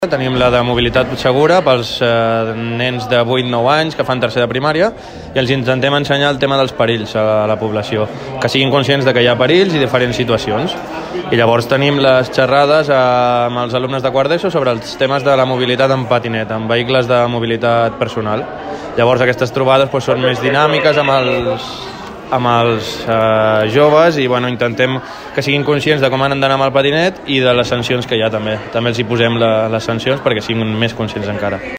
Tenim la de mobilitat segura pels nens de 8-9 anys que fan tercer de primària i els intentem ensenyar el tema dels perills a la població, que siguin conscients de que hi ha perills i diferents situacions. I llavors tenim les xerrades amb els alumnes de quart d'ESO sobre els temes de la mobilitat en patinet, en vehicles de mobilitat personal. Llavors aquestes trobades són més dinàmiques amb els joves i intentem que siguin conscients de com han d'anar amb el patinet i de les sancions que hi ha també. També els hi posem les sancions perquè siguin més conscients encara.